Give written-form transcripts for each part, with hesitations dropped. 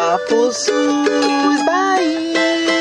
Papo SUS Bahia.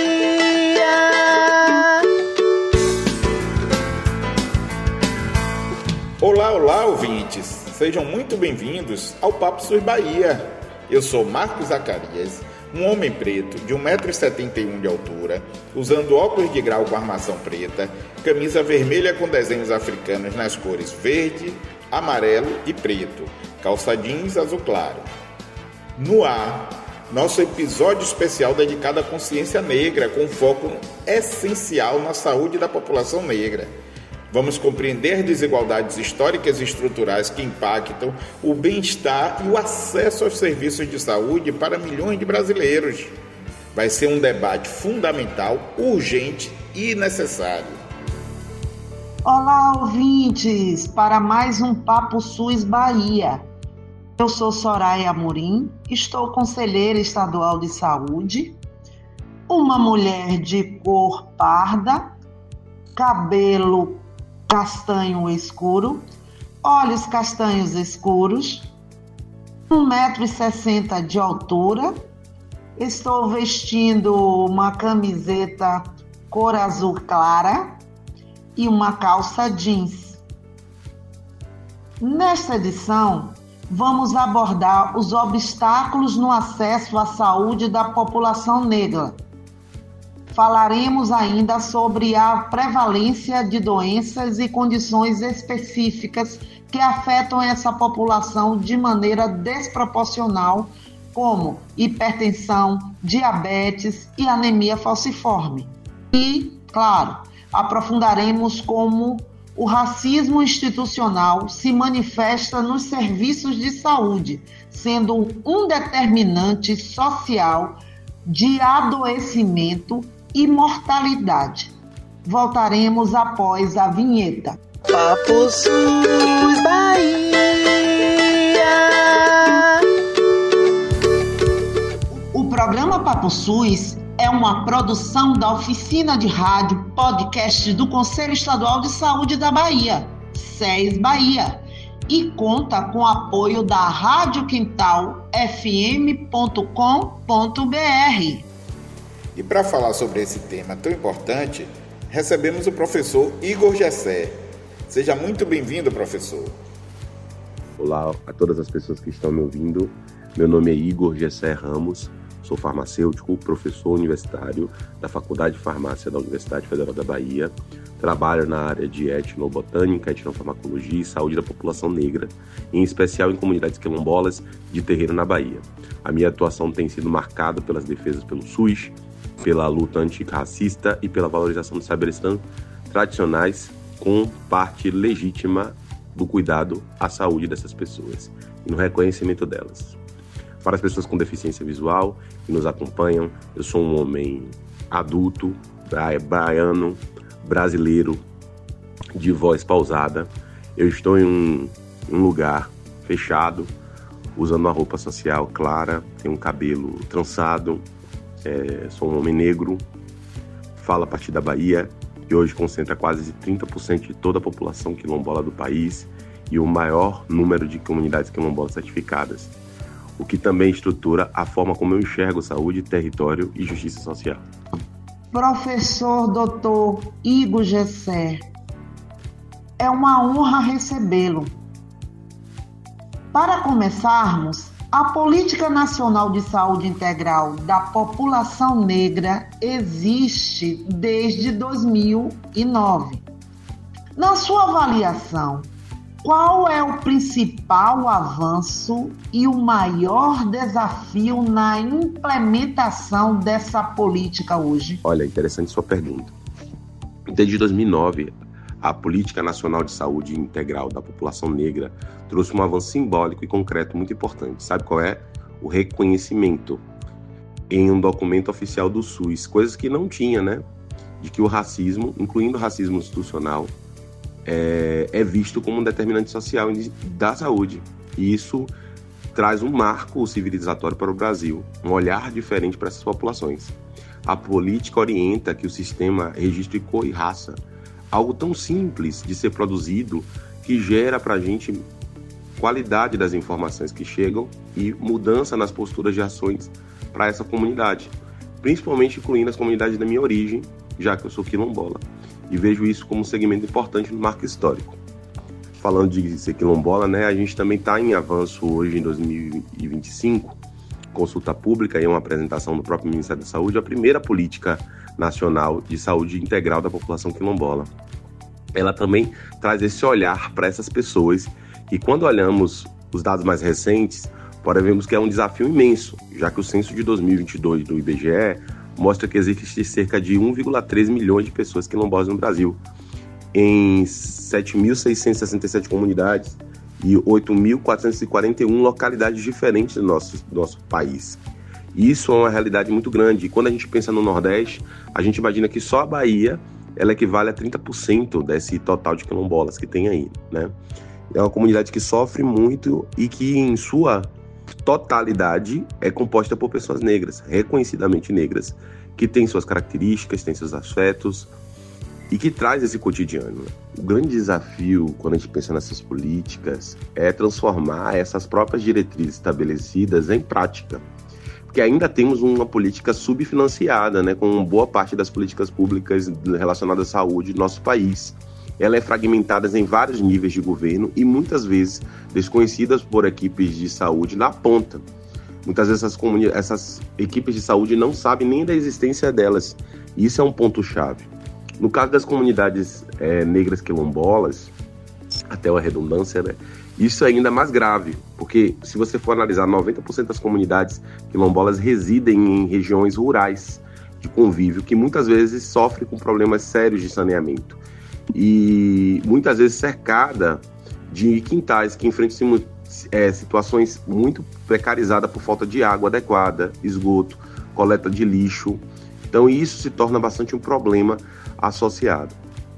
Olá, olá, ouvintes! Sejam muito bem-vindos ao Papo SUS Bahia. Eu sou Marcos Zacarias, um homem preto de 1,71 m de altura, usando óculos de grau com armação preta, camisa vermelha com desenhos africanos nas cores verde, amarelo e preto, calça jeans azul claro. No ar, nosso episódio especial dedicado à consciência negra, com foco essencial na saúde da população negra. Vamos compreender desigualdades históricas e estruturais que impactam o bem-estar e o acesso aos serviços de saúde para milhões de brasileiros. Vai ser um debate fundamental, urgente e necessário. Olá, ouvintes, para mais um Papo SUS Bahia. Eu sou Soraya Amorim, estou conselheira estadual de saúde, uma mulher de cor parda, cabelo castanho escuro, olhos castanhos escuros, 1,60 m de altura, estou vestindo uma camiseta cor azul clara e uma calça jeans. Nesta edição, vamos abordar os obstáculos no acesso à saúde da população negra. Falaremos ainda sobre a prevalência de doenças e condições específicas que afetam essa população de maneira desproporcional, como hipertensão, diabetes e anemia falciforme. E, claro, aprofundaremos como o racismo institucional se manifesta nos serviços de saúde, sendo um determinante social de adoecimento e mortalidade. Voltaremos após a vinheta. Papo SUS Bahia. O programa Papo SUS é uma produção da Oficina de Rádio Podcast do Conselho Estadual de Saúde da Bahia, SES Bahia, e conta com o apoio da Rádio Quintal fm.com.br. E para falar sobre esse tema tão importante, recebemos o professor Igor Gessé. Seja muito bem-vindo, professor. Olá a todas as pessoas que estão me ouvindo. Meu nome é Igor Gessé Ramos, sou farmacêutico, professor universitário da Faculdade de Farmácia da Universidade Federal da Bahia. Trabalho na área de etnobotânica, etnofarmacologia e saúde da população negra, em especial em comunidades quilombolas de terreiro na Bahia. A minha atuação tem sido marcada pelas defesas pelo SUS, pela luta antirracista e pela valorização dos saberes tradicionais, com parte legítima do cuidado à saúde dessas pessoas e no reconhecimento delas. Para as pessoas com deficiência visual que nos acompanham, eu sou um homem adulto, baiano, brasileiro, de voz pausada. Eu estou em um lugar fechado, usando uma roupa social clara, tenho um cabelo trançado, sou um homem negro, falo a partir da Bahia, que hoje concentra quase 30% de toda a população quilombola do país e o maior número de comunidades quilombolas certificadas, o que também estrutura a forma como eu enxergo saúde, território e justiça social. Professor Dr. Igor Gessé, é uma honra recebê-lo. Para começarmos, a Política Nacional de Saúde Integral da População Negra existe desde 2009. Na sua avaliação, qual é o principal avanço e o maior desafio na implementação dessa política hoje? Olha, interessante sua pergunta. Desde 2009, a Política Nacional de Saúde Integral da População Negra trouxe um avanço simbólico e concreto muito importante. Sabe qual é? O reconhecimento em um documento oficial do SUS, coisas que não tinha, né? De que o racismo, incluindo o racismo institucional, é visto como um determinante social da saúde. E isso traz um marco civilizatório para o Brasil, um olhar diferente para essas populações. A política orienta que o sistema registre cor e raça, algo tão simples de ser produzido que gera para a gente qualidade das informações que chegam e mudança nas posturas de ações para essa comunidade, principalmente incluindo as comunidades da minha origem, já que eu sou quilombola, e vejo isso como um segmento importante no marco histórico. Falando de ser quilombola, né, a gente também está em avanço hoje, em 2025, consulta pública e uma apresentação do próprio Ministério da Saúde, a primeira política nacional de saúde integral da população quilombola. Ela também traz esse olhar para essas pessoas e quando olhamos os dados mais recentes, podemos ver que é um desafio imenso, já que o censo de 2022 do IBGE mostra que existe cerca de 1,3 milhões de pessoas quilombolas no Brasil, em 7.667 comunidades e 8.441 localidades diferentes do nosso país. Isso é uma realidade muito grande. E quando a gente pensa no Nordeste, a gente imagina que só a Bahia ela equivale a 30% desse total de quilombolas que tem aí, né? É uma comunidade que sofre muito e que, em sua totalidade, é composta por pessoas negras, reconhecidamente negras, que têm suas características, têm seus afetos e que traz esse cotidiano. O grande desafio, quando a gente pensa nessas políticas, é transformar essas próprias diretrizes estabelecidas em prática. Porque ainda temos uma política subfinanciada, né, com boa parte das políticas públicas relacionadas à saúde do nosso país. Ela é fragmentada em vários níveis de governo e muitas vezes desconhecidas por equipes de saúde na ponta. Muitas vezes essas equipes de saúde não sabem nem da existência delas. E isso é um ponto-chave. No caso das comunidades negras quilombolas, até a redundância, né, isso é ainda mais grave, porque se você for analisar, 90% das comunidades quilombolas residem em regiões rurais de convívio, que muitas vezes sofrem com problemas sérios de saneamento. E muitas vezes cercada de quintais que enfrentam situações muito precarizadas por falta de água adequada, esgoto, coleta de lixo. Então isso se torna bastante um problema associado.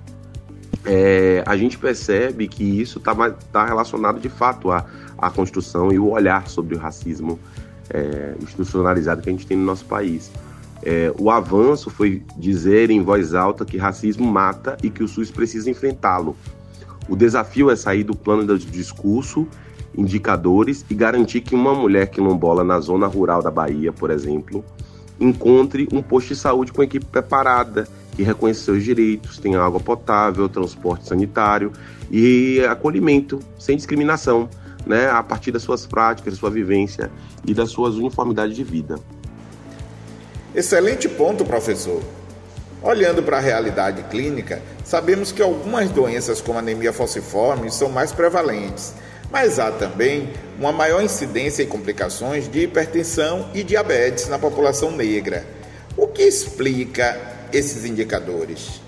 A gente percebe que isso está relacionado de fato à construção e o olhar sobre o racismo institucionalizado que a gente tem no nosso país. O avanço foi dizer em voz alta que racismo mata e que o SUS precisa enfrentá-lo. O desafio é sair do plano do discurso, indicadores e garantir que uma mulher quilombola na zona rural da Bahia, por exemplo, encontre um posto de saúde com equipe preparada, que reconheça seus direitos, tenha água potável, transporte sanitário e acolhimento sem discriminação, né, a partir das suas práticas, da sua vivência e das suas uniformidades de vida. Excelente ponto, professor. Olhando para a realidade clínica, sabemos que algumas doenças como anemia falciforme são mais prevalentes, mas há também uma maior incidência e complicações de hipertensão e diabetes na população negra. O que explica esses indicadores?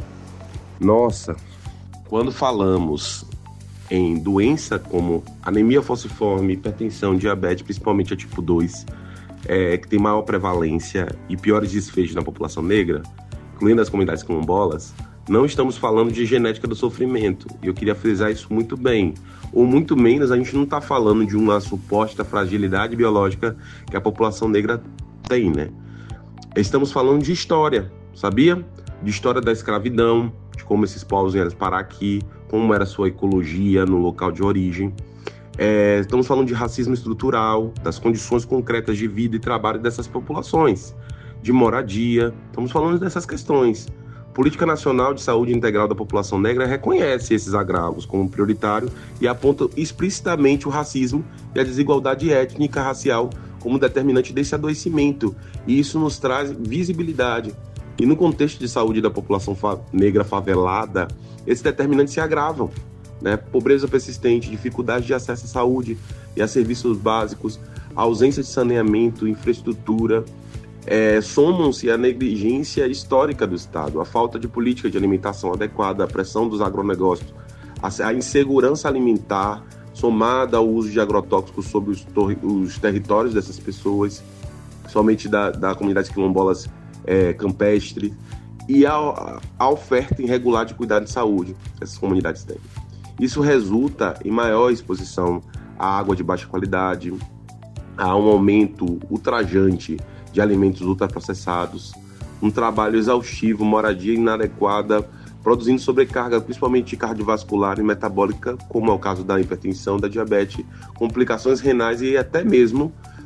Nossa, quando falamos em doença como anemia falciforme, hipertensão, diabetes, principalmente a tipo 2, que tem maior prevalência e piores desfechos na população negra, incluindo as comunidades quilombolas, não estamos falando de genética do sofrimento. E eu queria frisar isso muito bem. Ou muito menos, a gente não está falando de uma suposta fragilidade biológica que a população negra tem, né? Estamos falando de história, sabia? De história da escravidão, de como esses povos vieram parar aqui, como era a sua ecologia no local de origem. Estamos falando de racismo estrutural, das condições concretas de vida e trabalho dessas populações, de moradia. Estamos falando dessas questões. A Política Nacional de Saúde Integral da População Negra reconhece esses agravos como prioritário e aponta explicitamente o racismo e a desigualdade étnica racial como determinante desse adoecimento. E isso nos traz visibilidade. E no contexto de saúde da população negra favelada, esses determinantes se agravam, né? Pobreza persistente, dificuldade de acesso à saúde e a serviços básicos, a ausência de saneamento, infraestrutura, somam-se à negligência histórica do Estado, a falta de política de alimentação adequada, a pressão dos agronegócios, a insegurança alimentar, somada ao uso de agrotóxicos sobre os territórios dessas pessoas, somente da comunidade quilombolas campestre, e a oferta irregular de cuidado de saúde que essas comunidades têm. Isso resulta em maior exposição à água de baixa qualidade, a um aumento ultrajante de alimentos ultraprocessados, um trabalho exaustivo, moradia inadequada, produzindo sobrecarga, principalmente cardiovascular e metabólica, como é o caso da hipertensão, da diabetes, complicações renais e até mesmo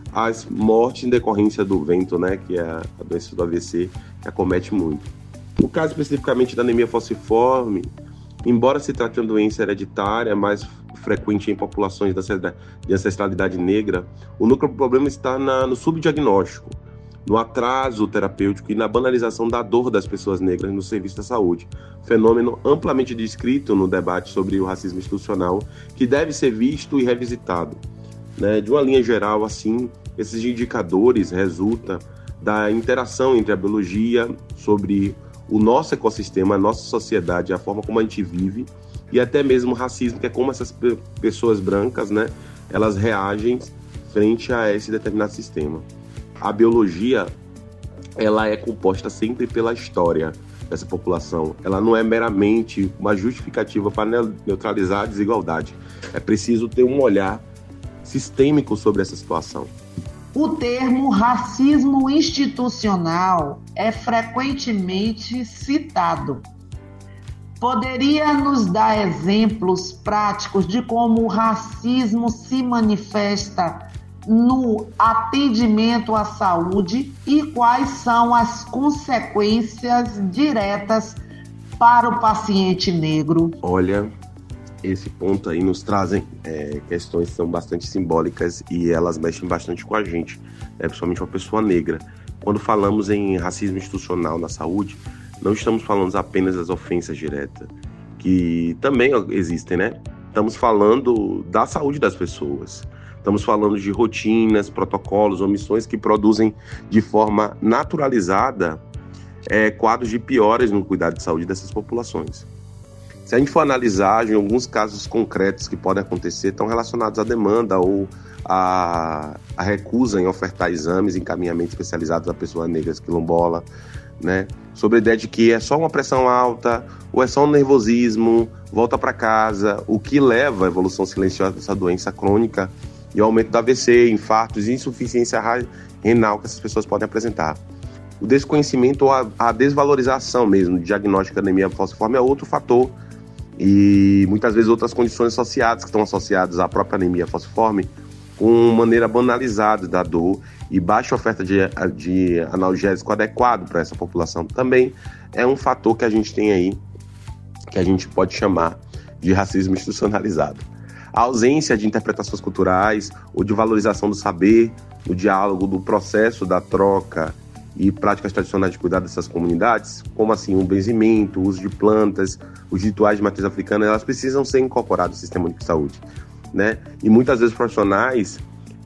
as mortes em decorrência do vento, né, que é a doença do AVC, que acomete muito. No caso especificamente da anemia falciforme, embora se trate de uma doença hereditária, mais frequente em populações de ancestralidade negra, o núcleo do problema está no subdiagnóstico, no atraso terapêutico e na banalização da dor das pessoas negras no serviço da saúde. Fenômeno amplamente descrito no debate sobre o racismo institucional, que deve ser visto e revisitado. De uma linha geral, assim, esses indicadores resultam da interação entre a biologia sobre o nosso ecossistema, a nossa sociedade, a forma como a gente vive, e até mesmo o racismo, que é como essas pessoas brancas, elas reagem frente a esse determinado sistema. A biologia, ela é composta sempre pela história dessa população. Ela não é meramente uma justificativa para neutralizar a desigualdade. É preciso ter um olhar sistêmico sobre essa situação. O termo racismo institucional é frequentemente citado. Poderia nos dar exemplos práticos de como o racismo se manifesta no atendimento à saúde e quais são as consequências diretas para o paciente negro? Olha, esse ponto aí nos trazem questões que são bastante simbólicas e elas mexem bastante com a gente, principalmente uma pessoa negra. Quando falamos em racismo institucional na saúde, não estamos falando apenas das ofensas diretas, que também existem, Estamos falando da saúde das pessoas. Estamos falando de rotinas, protocolos, omissões que produzem de forma naturalizada quadros de piores no cuidado de saúde dessas populações. Se a gente for analisar, em alguns casos concretos que podem acontecer, estão relacionados à demanda ou à recusa em ofertar exames e encaminhamento especializado a pessoas negras quilombola, sobre a ideia de que é só uma pressão alta ou é só um nervosismo, volta para casa, o que leva à evolução silenciosa dessa doença crônica e ao aumento do AVC, infartos e insuficiência renal que essas pessoas podem apresentar. O desconhecimento ou a desvalorização mesmo do diagnóstico da anemia falciforme é outro fator, e muitas vezes outras condições associadas que estão associadas à própria anemia falciforme, com maneira banalizada da dor e baixa oferta de analgésico adequado para essa população também é um fator que a gente tem aí, que a gente pode chamar de racismo institucionalizado. A ausência de interpretações culturais ou de valorização do saber, do diálogo, do processo da troca e práticas tradicionais de cuidado dessas comunidades, como assim o benzimento, o uso de plantas, os rituais de matriz africana, elas precisam ser incorporadas no sistema único de saúde, E muitas vezes profissionais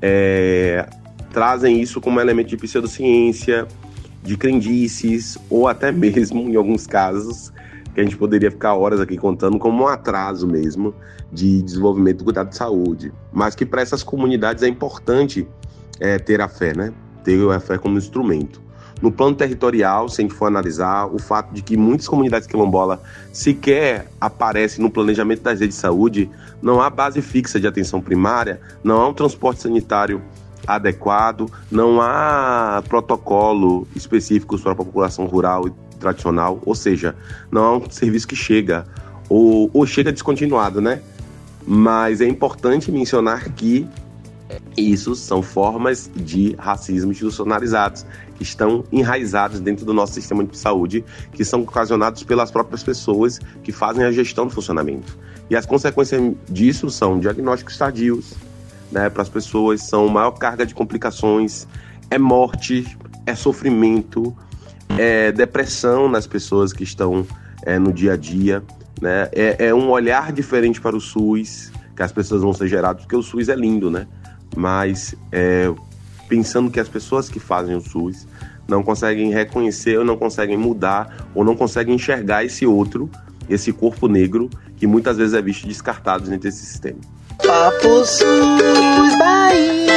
trazem isso como elemento de pseudociência, de crendices, ou até mesmo, em alguns casos, que a gente poderia ficar horas aqui contando, como um atraso mesmo de desenvolvimento do cuidado de saúde. Mas que para essas comunidades é importante ter a fé, Ter a fé como instrumento. No plano territorial, se a gente for analisar, o fato de que muitas comunidades quilombolas sequer aparecem no planejamento das redes de saúde, não há base fixa de atenção primária, não há um transporte sanitário adequado, não há protocolo específico para a população rural e tradicional, ou seja, não há um serviço que chega, ou chega descontinuado, Mas é importante mencionar que isso são formas de racismo institucionalizados, que estão enraizados dentro do nosso sistema de saúde, que são ocasionados pelas próprias pessoas que fazem a gestão do funcionamento. E as consequências disso são diagnósticos tardios, para as pessoas, são maior carga de complicações, é morte, é sofrimento, é depressão nas pessoas que estão no dia a dia, é um olhar diferente para o SUS, que as pessoas vão ser geradas, porque o SUS é lindo, Mas pensando que as pessoas que fazem o SUS não conseguem reconhecer ou não conseguem mudar ou não conseguem enxergar esse outro, esse corpo negro que muitas vezes é visto descartado dentro desse sistema. Papo SUS Bahia.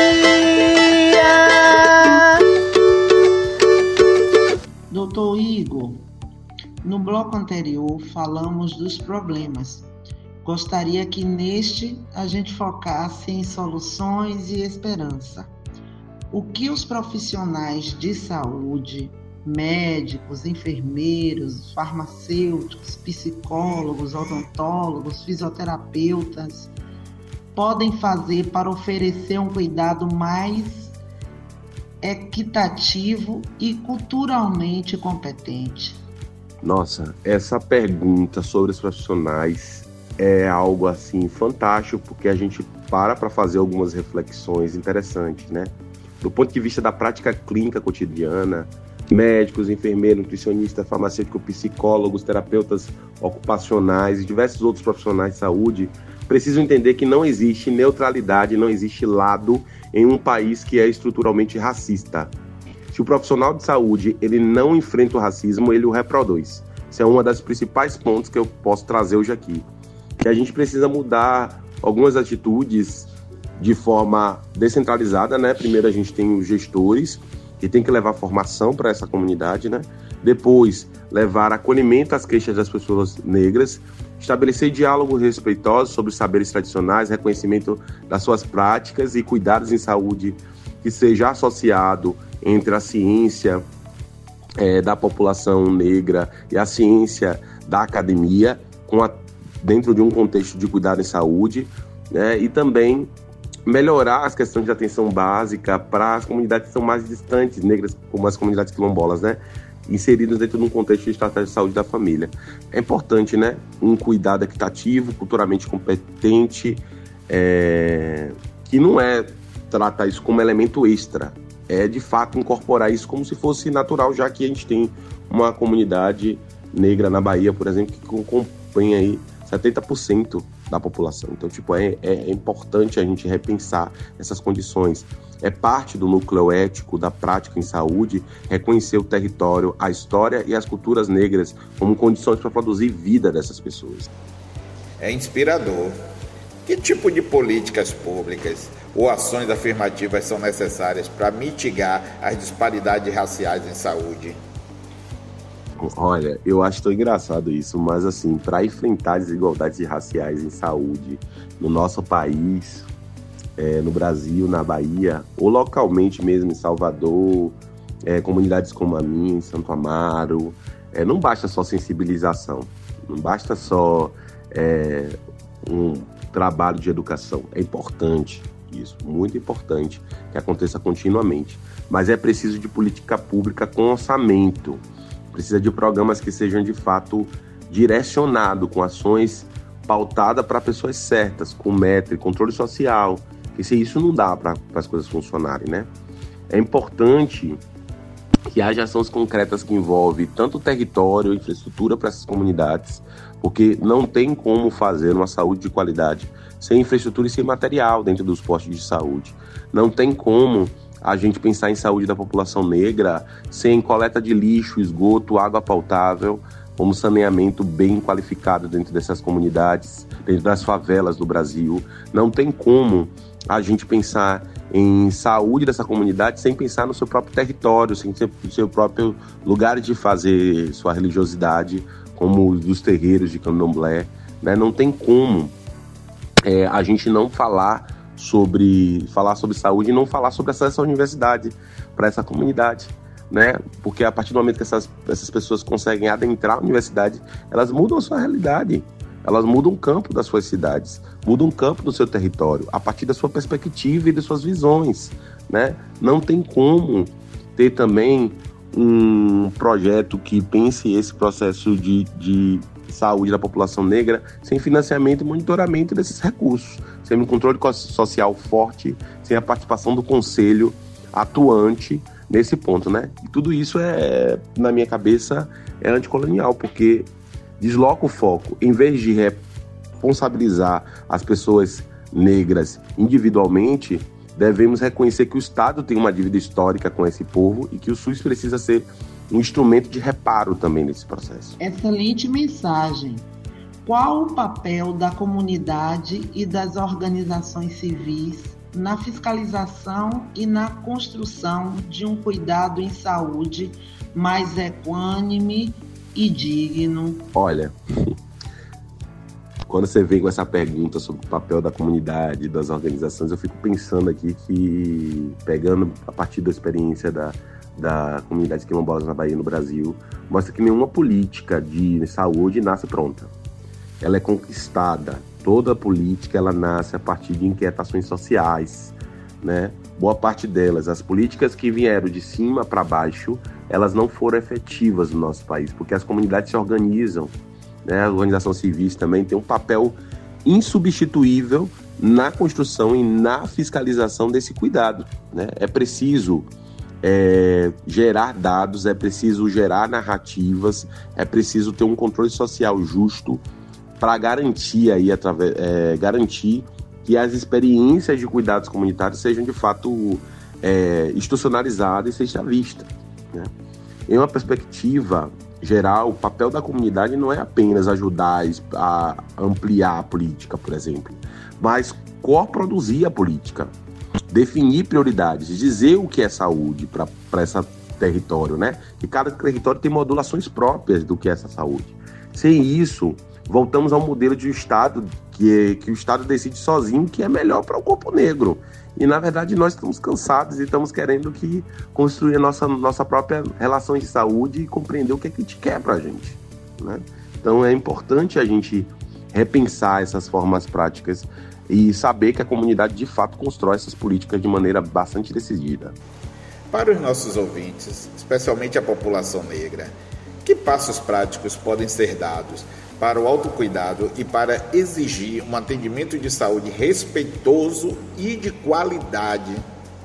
Doutor Igor, no bloco anterior falamos dos problemas. Gostaria que neste a gente focasse em soluções e esperança. O que os profissionais de saúde, médicos, enfermeiros, farmacêuticos, psicólogos, odontólogos, fisioterapeutas podem fazer para oferecer um cuidado mais equitativo e culturalmente competente? Nossa, essa pergunta sobre os profissionais é algo assim fantástico, porque a gente para fazer algumas reflexões interessantes, né? Do ponto de vista da prática clínica cotidiana, médicos, enfermeiros, nutricionistas, farmacêuticos, psicólogos, terapeutas ocupacionais e diversos outros profissionais de saúde precisam entender que não existe neutralidade, não existe lado em um país que é estruturalmente racista. Se o profissional de saúde ele não enfrenta o racismo, ele o reproduz. Isso é uma das principais pontos que eu posso trazer hoje aqui. Que a gente precisa mudar algumas atitudes de forma descentralizada, né? Primeiro a gente tem os gestores, que tem que levar formação para essa comunidade, né? Depois, levar acolhimento às queixas das pessoas negras, estabelecer diálogos respeitosos sobre os saberes tradicionais, reconhecimento das suas práticas e cuidados em saúde que seja associado entre a ciência da população negra e a ciência da academia, dentro de um contexto de cuidado em saúde, né? E também melhorar as questões de atenção básica para as comunidades que são mais distantes, negras, como as comunidades quilombolas, né? Inseridas dentro de um contexto de estratégia de saúde da família. É importante, né? Um cuidado equitativo, culturalmente competente, que não é tratar isso como elemento extra, é de fato incorporar isso como se fosse natural, já que a gente tem uma comunidade negra na Bahia, por exemplo, que compõe aí 70% da população. Então, é importante a gente repensar essas condições. É parte do núcleo ético da prática em saúde reconhecer o território, a história e as culturas negras como condições para produzir vida dessas pessoas. É inspirador. Que tipo de políticas públicas ou ações afirmativas são necessárias para mitigar as disparidades raciais em saúde? Olha, eu acho tão engraçado isso, mas assim, para enfrentar desigualdades raciais em saúde no nosso país, no Brasil, na Bahia, ou localmente mesmo em Salvador, comunidades como a minha, em Santo Amaro, não basta só sensibilização, não basta só um trabalho de educação. É importante isso, muito importante que aconteça continuamente, mas é preciso de política pública com orçamento. Precisa de programas que sejam, de fato, direcionados, com ações pautadas para pessoas certas, com meta e controle social, porque se isso não dá para as coisas funcionarem, né? É importante que haja ações concretas que envolvem tanto o território, infraestrutura para essas comunidades, porque não tem como fazer uma saúde de qualidade sem infraestrutura e sem material dentro dos postos de saúde. Não tem como a gente pensar em saúde da população negra sem coleta de lixo, esgoto, água potável, como saneamento bem qualificado dentro dessas comunidades, dentro das favelas do Brasil. Não tem como a gente pensar em saúde dessa comunidade sem pensar no seu próprio território, sem ter o seu próprio lugar de fazer sua religiosidade, como os dos terreiros de candomblé, né? Não tem como a gente não falar sobre saúde e não falar sobre acesso à universidade para essa comunidade, né? Porque a partir do momento que essas pessoas conseguem adentrar a universidade, elas mudam a sua realidade, elas mudam o campo das suas cidades, mudam o campo do seu território, a partir da sua perspectiva e das suas visões, né? Não tem como ter também um projeto que pense esse processo de saúde da população negra sem financiamento e monitoramento desses recursos, sem um controle social forte, sem a participação do conselho atuante nesse ponto, né? E tudo isso na minha cabeça, é anticolonial, porque desloca o foco. Em vez de responsabilizar as pessoas negras individualmente, devemos reconhecer que o Estado tem uma dívida histórica com esse povo e que o SUS precisa ser um instrumento de reparo também nesse processo. Excelente mensagem. Qual o papel da comunidade e das organizações civis na fiscalização e na construção de um cuidado em saúde mais equânime e digno? Olha, quando você vem com essa pergunta sobre o papel da comunidade e das organizações, eu fico pensando aqui que, pegando a partir da experiência da comunidade quilombola na Bahia e no Brasil, mostra que nenhuma política de saúde nasce pronta. Ela é conquistada. Toda política ela nasce a partir de inquietações sociais, né? boa parte delas, as políticas que vieram de cima para baixo, elas não foram efetivas no nosso país, porque as comunidades se organizam, né? A organização civil também tem um papel insubstituível na construção e na fiscalização desse cuidado, né? É preciso gerar dados, é preciso gerar narrativas, é preciso ter um controle social justo para garantir garantir que as experiências de cuidados comunitários sejam de fato institucionalizadas e seja vista, né? Em uma perspectiva geral, o papel da comunidade não é apenas ajudar a ampliar a política, por exemplo, mas coproduzir a política, definir prioridades, dizer o que é saúde para esse território, né? E cada território tem modulações próprias do que é essa saúde. Sem isso, voltamos ao modelo de Estado, que o Estado decide sozinho o que é melhor para o corpo negro. E, na verdade, nós estamos cansados e estamos querendo construir a nossa própria relação de saúde e compreender o que é que a gente quer para a gente, né? Então, é importante a gente repensar essas formas práticas e saber que a comunidade, de fato, constrói essas políticas de maneira bastante decidida. Para os nossos ouvintes, especialmente a população negra, que passos práticos podem ser dados para o autocuidado e para exigir um atendimento de saúde respeitoso e de qualidade?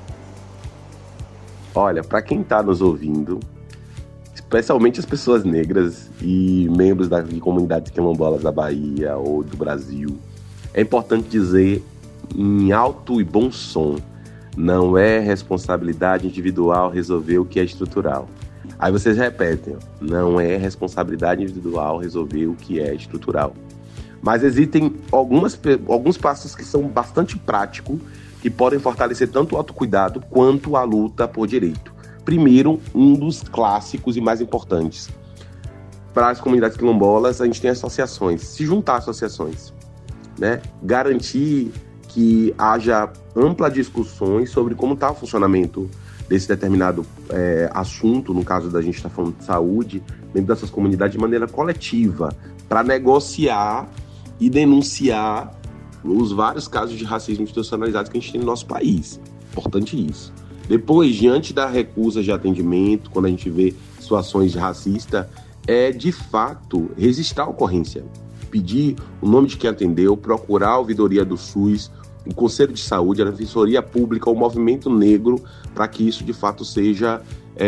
Olha, para quem está nos ouvindo, especialmente as pessoas negras e membros de comunidades quilombolas da Bahia ou do Brasil, é importante dizer em alto e bom som: não é responsabilidade individual resolver o que é estrutural. Aí vocês repetem: não é responsabilidade individual resolver o que é estrutural. Mas existem alguns passos que são bastante práticos, que podem fortalecer tanto o autocuidado quanto a luta por direito. Primeiro, um dos clássicos e mais importantes. Para as comunidades quilombolas, a gente tem associações, se juntar a associações, né? Garantir que haja amplas discussões sobre como está o funcionamento desse determinado assunto, no caso da gente estar falando de saúde, dentro dessas comunidades de maneira coletiva, para negociar e denunciar os vários casos de racismo institucionalizado que a gente tem no nosso país. Importante isso. Depois, diante da recusa de atendimento, quando a gente vê situações de racista, de fato registrar a ocorrência, pedir o nome de quem atendeu, procurar a ouvidoria do SUS, o Conselho de Saúde, a Defensoria Pública, o Movimento Negro, para que isso de fato seja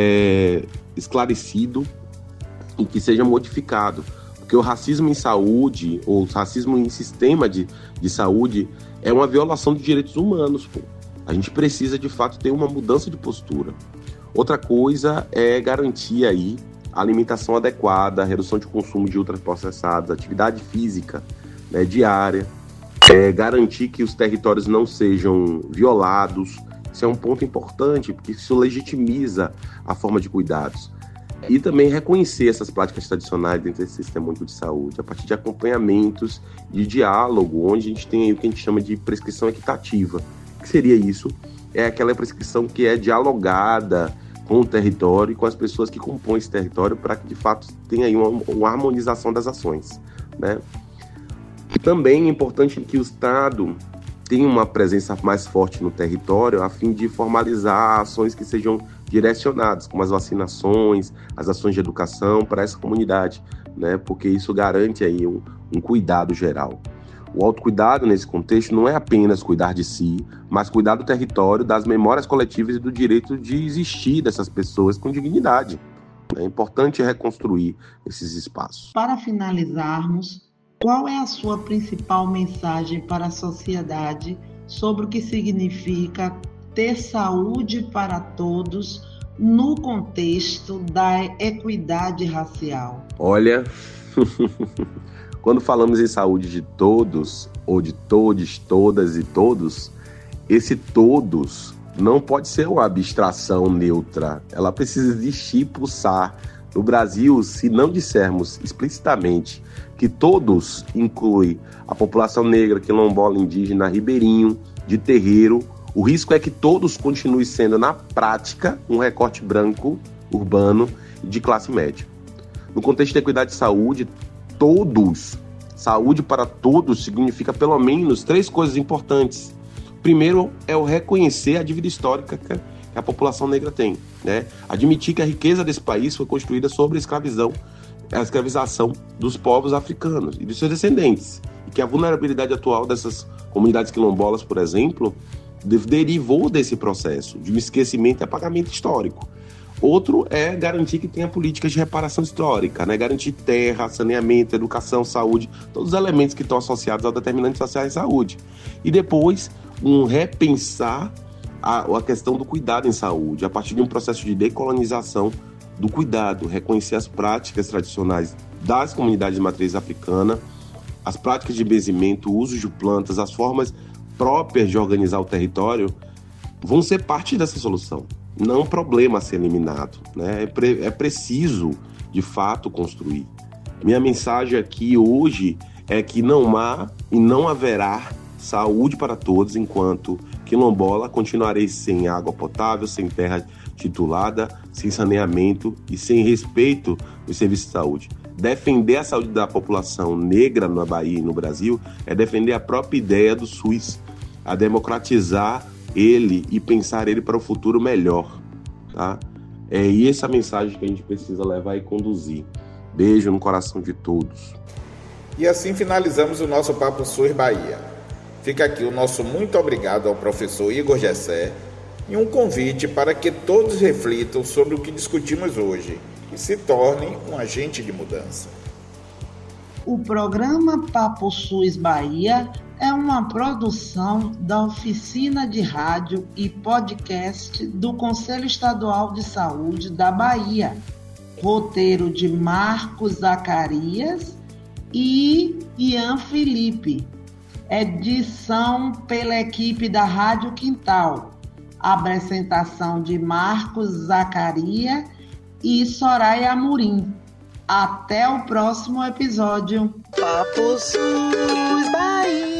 esclarecido e que seja modificado. Porque o racismo em saúde, ou o racismo em sistema de saúde, é uma violação de direitos humanos, pô. A gente precisa de fato ter uma mudança de postura. Outra coisa é garantir aí a alimentação adequada, a redução de consumo de ultraprocessados, atividade física, né, diária, garantir que os territórios não sejam violados. Isso é um ponto importante, porque isso legitimiza a forma de cuidados. E também reconhecer essas práticas tradicionais dentro desse sistema único de saúde, a partir de acompanhamentos, de diálogo, onde a gente tem aí o que a gente chama de prescrição equitativa. O que seria isso? É aquela prescrição que é dialogada com o território e com as pessoas que compõem esse território, para que de fato tenha aí uma harmonização das ações, né? E também é importante que o Estado tenha uma presença mais forte no território, a fim de formalizar ações que sejam direcionadas, como as vacinações, as ações de educação para essa comunidade, né? Porque isso garante aí um cuidado geral. O autocuidado, nesse contexto, não é apenas cuidar de si, mas cuidar do território, das memórias coletivas e do direito de existir dessas pessoas com dignidade. É importante reconstruir esses espaços. Para finalizarmos, qual é a sua principal mensagem para a sociedade sobre o que significa ter saúde para todos no contexto da equidade racial? Olha, quando falamos em saúde de todos, ou de todes, todas e todos, esse todos não pode ser uma abstração neutra. Ela precisa existir, pulsar. No Brasil, se não dissermos explicitamente que todos inclui a população negra, quilombola, indígena, ribeirinho, de terreiro, o risco é que todos continuem sendo, na prática, um recorte branco, urbano e de classe média. No contexto da equidade de saúde, todos, saúde para todos significa pelo menos 3 coisas importantes. Primeiro é o reconhecer a dívida histórica que a população negra tem, né? Admitir que a riqueza desse país foi construída sobre a escravização dos povos africanos e de seus descendentes, e que a vulnerabilidade atual dessas comunidades quilombolas, por exemplo, derivou desse processo de um esquecimento e apagamento histórico. Outro é garantir que tenha políticas de reparação histórica, né? Garantir terra, saneamento, educação, saúde, todos os elementos que estão associados ao determinante social e saúde. E depois, repensar a questão do cuidado em saúde, a partir de um processo de decolonização do cuidado, reconhecer as práticas tradicionais das comunidades de matriz africana, as práticas de benzimento, o uso de plantas, as formas próprias de organizar o território, vão ser parte dessa solução. Não é um problema a ser eliminado, né? É preciso, de fato, construir. Minha mensagem aqui hoje é que não há e não haverá saúde para todos enquanto quilombola continuarei sem água potável, sem terra titulada, sem saneamento e sem respeito dos serviços de saúde. Defender a saúde da população negra na Bahia e no Brasil é defender a própria ideia do SUS, a democratizar ele e pensar ele para o futuro melhor, tá? E essa mensagem que a gente precisa levar e conduzir. Beijo no coração de todos. E assim finalizamos o nosso Papo SUS Bahia. Fica aqui o nosso muito obrigado ao professor Igor Gessé e um convite para que todos reflitam sobre o que discutimos hoje e se tornem um agente de mudança. O programa Papo SUS Bahia é uma produção da Oficina de Rádio e Podcast do Conselho Estadual de Saúde da Bahia. Roteiro de Marcos Zacarias e Ian Felipe. Edição pela equipe da Rádio Quintal. Apresentação de Marcos Zacarias e Soraya Amorim. Até o próximo episódio. Papo SUS Bahia.